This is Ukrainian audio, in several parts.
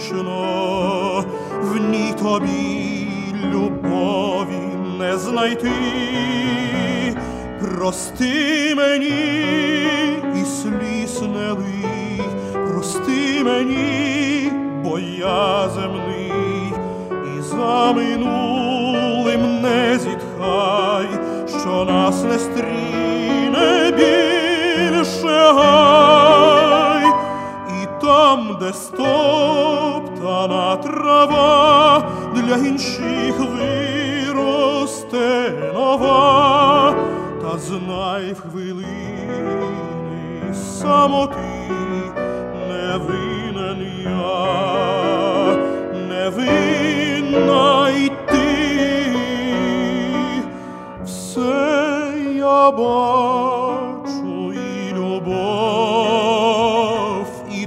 вічно, в ній тобі любові не знайти. Прости мені і сліз не лий, прости мені, бо я земний, і за минулим не зітхай, що нас не стріне більше гай. І там, де стоптана трава, для інших виросте нова. Та знай в хвилини самоти не винен я, не винна й ти. Все я бачу, і любов, і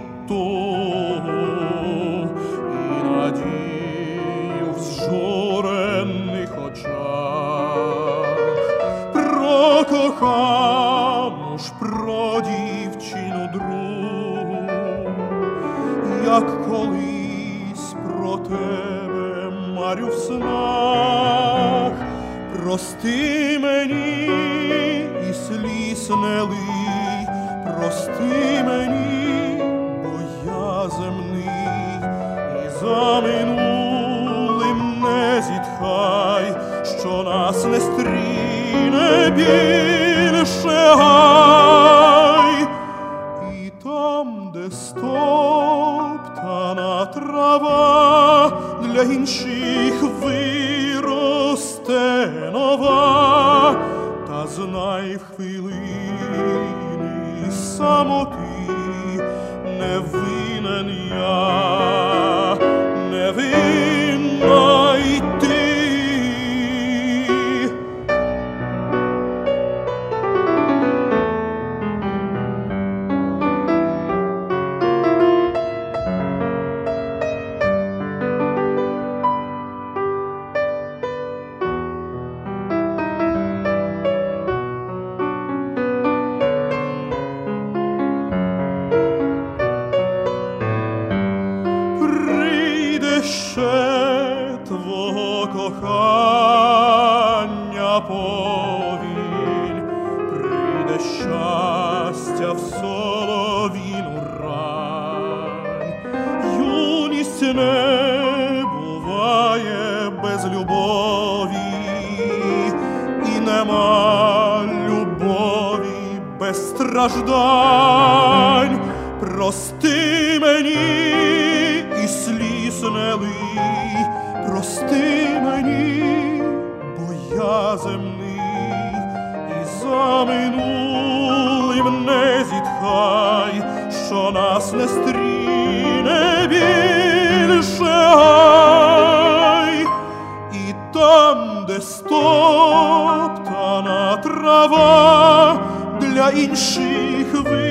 тугу, і надію в зжурених очах. Про кохану ж, про дівчину другу, як колись про тебе марю в снах. Прости мені і сліз не лий, прости мені, бо я земний, і за минулим не зітхай, що нас не стріне більше гай. І там, де стоптана трава, для інших виросте нова. Та знай в хвилини самоти не винен я, не винна й ти. Ще твого кохання повінь, прийде щастя в солов'їну рань. Юність не буває без любові, і нема любові без страждань. Прости мені і сліз не лий, прости мені, бо я земний, і за минулим не зітхай, що нас не стріне більше гай. І там, де стоптана трава, для інших